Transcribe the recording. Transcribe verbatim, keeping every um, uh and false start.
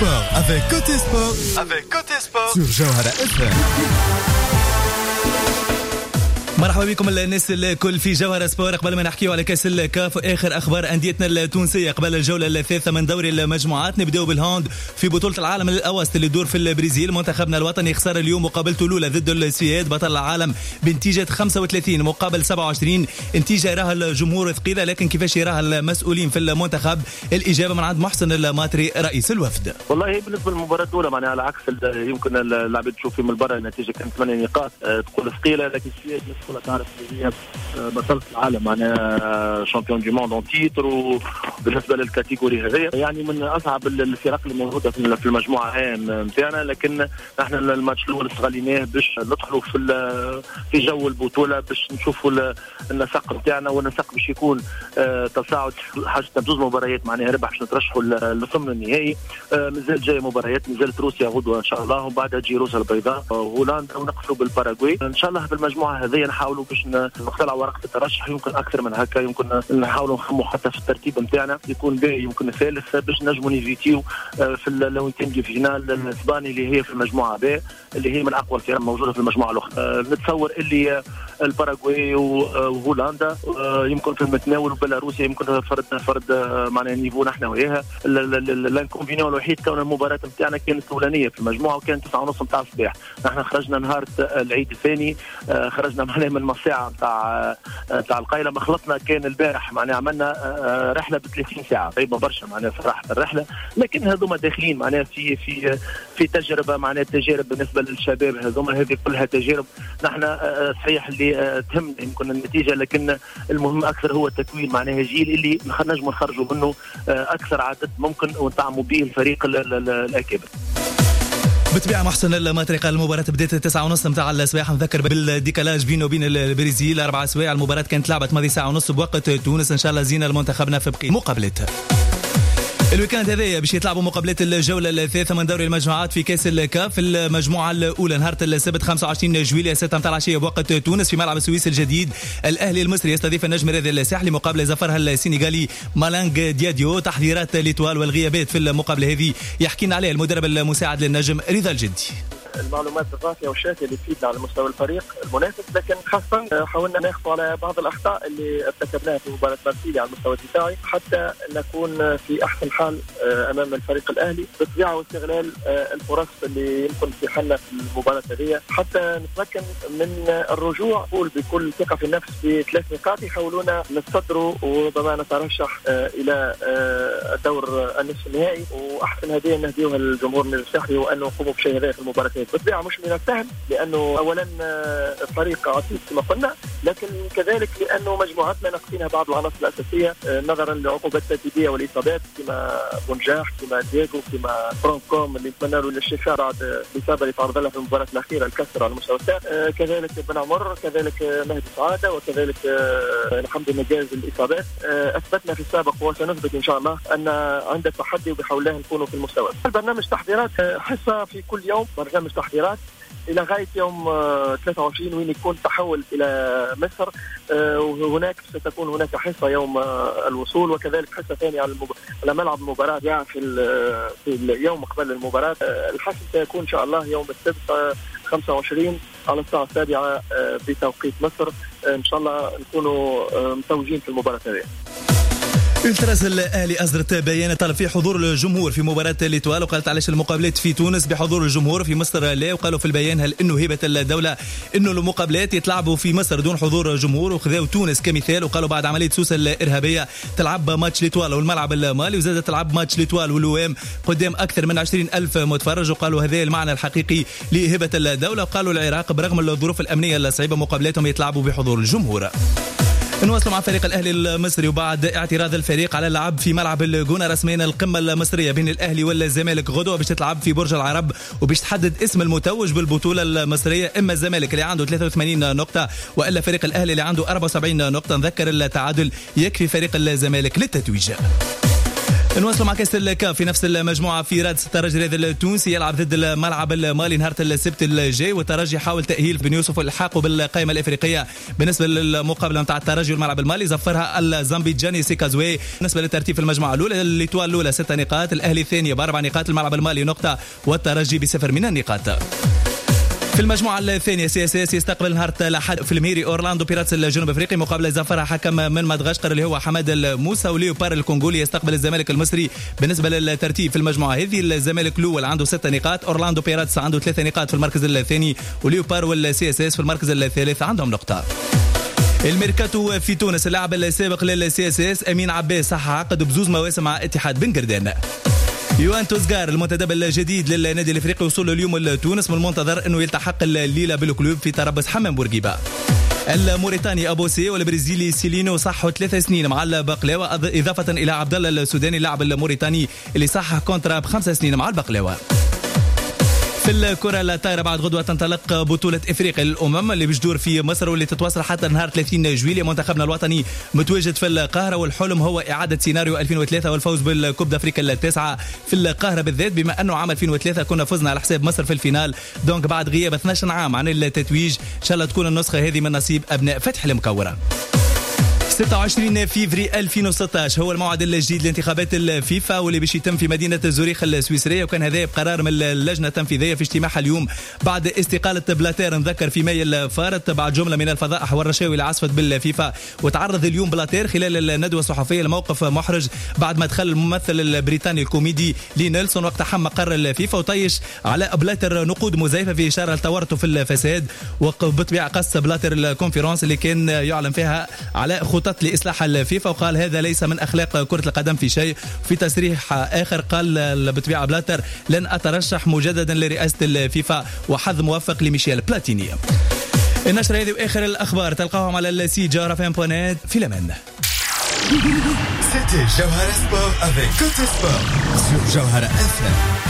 Sport avec Côté Sport, avec Côté Sport sur Jawhara اف ام. مرحبا بكم الناس الكل في جوهرة سبور. قبل ما نحكيو على كاس الكاف واخر اخبار انديتنا التونسيه قبل الجوله الثالثه من دوري المجموعات، نبداو بالهاند في بطوله العالم الاوسط اللي تدور في البرازيل. منتخبنا الوطني خسر اليوم مقابلته الاولى ضد السويد بطل العالم بنتيجه خمسة وثلاثين مقابل سبعة وعشرين. نتيجه يراها الجمهور ثقيله، لكن كيفاش يراها المسؤولين في المنتخب؟ الاجابه من عند محسن الماطري رئيس الوفد. والله بالنسبه للمباراه الاولى معناها على عكس يمكن اللاعبين تشوف من البرا النتيجه كانت ثمانية نقاط تقول ثقيله، لكن السويد ولا تعرف هي بطلة العالم معناها شامبيون دي موند اون تيتر، وبالنسبه للكاتيجوري هذه يعني من اصعب الفرق اللي موجوده في المجموعه ام نتاعنا. لكن احنا الماتش الاول استغليناه باش ندخلوا في في جو البطوله، باش نشوفوا النسق نتاعنا، والنسق باش يكون تصاعد حاجه بزوج مباريات معناها ربح باش نترشحوا للثمن النهائي. مازال جاي مباريات، مازالت روسيا غدوه ان شاء الله، وبعدها تجي روسيا البيضاء هولندا، ونقفلوا بالباراغواي ان شاء الله. في المجموعه هذه نحاولوا باش نطلع ورقه الترشح، يمكن اكثر من هكا، يمكن نحاولوا نخموا حتى في الترتيب نتاعنا يكون باهي، يمكن الثالث باش نجموا نيفيتيو في اللوينتين دي فينال الاسباني اللي هي في المجموعه ب اللي هي من اقوى الفرق موجوده في المجموعه الاخرى. نتصور اللي الباراغواي وهولندا يمكن في المتناول، وبيلاروسيا يمكن فرد فرد معناها نيفو نحن وياها. الانكونفينيون الوحيد كون المباراه نتاعنا كانت الاولانيه في المجموعه وكانت تسعة ونص نتاع الصباح. نحن خرجنا نهار العيد الثاني، خرجنا معناها من الساعه نتاع نتاع القايله، مخلطنا كان البارح معناها عملنا رحله ب ثلاثين ساعه طيبه برشا معناها صراحه الرحله. لكن هذوما داخلين معناها في في في تجربه معناها تجارب بالنسبه للشباب، هذوما هذه كلها تجارب. نحن صحيح اللي تهمنا يمكن النتيجه، لكن المهم اكثر هو تكوين معناها جيل اللي نجموا نخرجوا منه اكثر عدد ممكن ونطعموا به الفريق الاكابر. بالطبيعة محسن الماطري قال المباراة بدأت التسعة ونص متاع الصباح، نذكر بالديكالاج بينه وبين البرازيل أربع سوايع. المباراة كانت لعبت ماضي ساعة ونص بوقت تونس. إن شاء الله زينا المنتخبنا في بقية مقابلتها. الويكاند هذايا باش يتلعبوا مقابلات الجولة الثالثة من دوري المجموعات في كأس الكاف. المجموعة الأولى نهار السبت خمسة وعشرين جويلية ستة متاع العشية بوقت تونس في ملعب السويس الجديد. الأهلي المصري يستضيف النجم الرياضي الساحلي مقابل زفرها السنغالي مالانغ دياديو. تحذيرات ليتوال والغيابات في المقابلة هذه يحكي لنا عليها المدرب المساعد للنجم رضا الجدي. المعلومات الرافية والشافية اللي تفيدنا على مستوى الفريق المنافس، لكن خاصة حاولنا ناخذ على بعض الأخطاء اللي ارتكبناها في مباراة مارسيليا على المستوى الدفاعي حتى نكون في أحسن حال أمام الفريق الأهلي بالطبيعة، واستغلال الفرص اللي يمكن في حلنا في المباراة هذه حتى نتمكن من الرجوع بكل ثقة في النفس بثلاث نقاط يحاولونا نتصدروا وربما نترشح إلى الدور النصف النهائي. وأحسن هدية نهديوها للجمهور الساحلي وأن نقوموا بشيء هذا في المباراة. بالطبيعة مش من السهل، لأنه أولا فريق عتيق كما قلنا، لكن كذلك لأنه مجموعتنا ناقصينها بعض العناصر الأساسية نظرا لعقوبات التدريبية والإصابات كما بونجاح كما دياغو كما فرانكوم اللي نتمنى له الشفاء بعد الإصابة اللي تعرض لها في المباراة الأخيرة الكسر على مستوى الساق، كذلك بن عمر، كذلك مهدي سعادة، وكذلك الحمد لله جاز الإصابات. أثبتنا في السابق وسنثبت إن شاء الله أن عند التحدي وبحول الله نكونوا في المستوى. البرنامج تحضيرات حصة في كل يوم، برنامج تحضيرات إلى غاية يوم ثلاثة وعشرين وين يكون تحول إلى مصر، وهناك ستكون هناك حصة يوم الوصول، وكذلك حصة ثانية على, المب... على ملعب المباراة في, ال... في اليوم قبل المباراة. الحصة سيكون إن شاء الله يوم السبت خمسة وعشرين على الساعة السابعة بتوقيت مصر. إن شاء الله نكونوا متوجين في المباراة هذه. التراس الأهلي أصدرت بيان طلب فيه حضور الجمهور في مباراة ليتوال، وقالت علاش المقابلات في تونس بحضور الجمهور في مصر لا. وقالوا في البيان هل إنه هيبة الدولة إنه المقابلات يتلعبوا في مصر دون حضور جمهور، وخذوا تونس كمثال. وقالوا بعد عملية سوسة الإرهابية تلعب ماتش ليتوال والملعب المالي، وزادت تلعب ماتش ليتوال والوام قدام أكثر من عشرين ألف متفرج. وقالوا هذا المعنى الحقيقي لهيبة الدولة. وقالوا العراق برغم الظروف الأمنية الصعبة مقابلاتهم يتلعبوا بحضور الجمهور. نواصل مع فريق الأهلي المصري، وبعد اعتراض الفريق على اللعب في ملعب الجونة رسميا القمة المصرية بين الأهلي والزمالك غدوة باش تلعب في برج العرب، وباش تحدد اسم المتوج بالبطولة المصرية، إما الزمالك اللي عنده ثلاثة وثمانين نقطة وإلا فريق الأهلي اللي عنده أربعة وسبعين نقطة. نذكر التعادل يكفي فريق الزمالك للتتويج. نواصلوا مع كاس الكاف في نفس المجموعه. في رادس الترجي التونسي يلعب ضد الملعب المالي نهار السبت الجاي، والترجي حاول تاهيل بن يوسف والحاقه بالقائمه الافريقيه. بالنسبه للمقابله نتاع الترجي والملعب المالي زفرها الزامبيجاني سيكازوي. بالنسبه للترتيب في المجموعه الاولى الإيطوال الاولى ست نقاط، الاهلي الثانيه باربع نقاط، الملعب المالي نقطه والترجي بصفر من النقاط. في المجموعة الثانية سي اس اس يستقبل نهار الأحد في الميري أورلاندو بيراتس الجنوب أفريقي، مقابلة زفرها حكم من مدغشقر اللي هو حماد الموسى. وليوبار الكونغولي يستقبل الزمالك المصري. بالنسبة للترتيب في المجموعة هذه الزمالك الأول عنده ست نقاط، أورلاندو بيراتس عنده ثلاث نقاط في المركز الثاني، وليوبار والسي اس اس في المركز الثالث عندهم نقطة. الميركاتو في تونس، اللاعب السابق للسي اس اس امين عباس صح عقد بزوز مواسم مع اتحاد بن قردان. يوان توزغار المنتدب الجديد للنادي الافريقي وصول اليوم لتونس، من المنتظر انه يلتحق الليله بالكلوب في طرابلس حمام بورقيبه. الموريتاني ابو سي والبرازيلي سيلينو صحوا ثلاث سنين مع البقلاوه، اضافه الى عبد الله السوداني اللاعب الموريتاني اللي صح كونترا بخمس سنين مع البقلاوه. في الكرة الطايرة بعد غدوة تنطلق بطولة إفريقيا للأمم اللي بجدور في مصر واللي تتواصل حتى نهار ثلاثين جويلية. منتخبنا الوطني متواجد في القاهرة، والحلم هو إعادة سيناريو ألفين وثلاثة والفوز بالكوب أفريقيا التاسعة في القاهرة بالذات، بما أنه عام ألفين وثلاثة كنا فزنا على حساب مصر في الفينال. دونك بعد غياب اثني عشر عام عن التتويج إن شاء الله تكون النسخة هذه من نصيب أبناء فتح المكورة. ستة وعشرين فيفري ألفين وستة عشر هو الموعد الجديد لانتخابات الفيفا واللي باش يتم في مدينة زوريخ السويسرية، وكان هذا بقرار من اللجنة التنفيذية في اجتماعها اليوم بعد استقالة بلاتير نذكر في ماي الفارط بعد جملة من الفضائح والرشاوي اللي عصفت بالفيفا. وتعرض اليوم بلاتير خلال الندوة الصحفية لموقف محرج بعد ما دخل الممثل البريطاني الكوميدي لي نيلسون واقتحم مقر الفيفا وطيش على بلاتير نقود مزيفة في إشارة لتورطه في الفساد. وبطبيعة قص بلاتير الكونفرنس اللي كان يعلن فيها على خطط لإصلاح الفيفا، وقال هذا ليس من أخلاق كرة القدم في شيء. في تصريح آخر قال بطبيعة بلاتر لن أترشح مجددا لرئاسة الفيفا، وحظ موفق لميشيل بلاتيني. النشرة هذه وآخر الأخبار تلقاهم على السي جوهرة فان بونات. في الأمان. C'était Jawhara Sport avec Côté Sport sur Jawhara إف إم.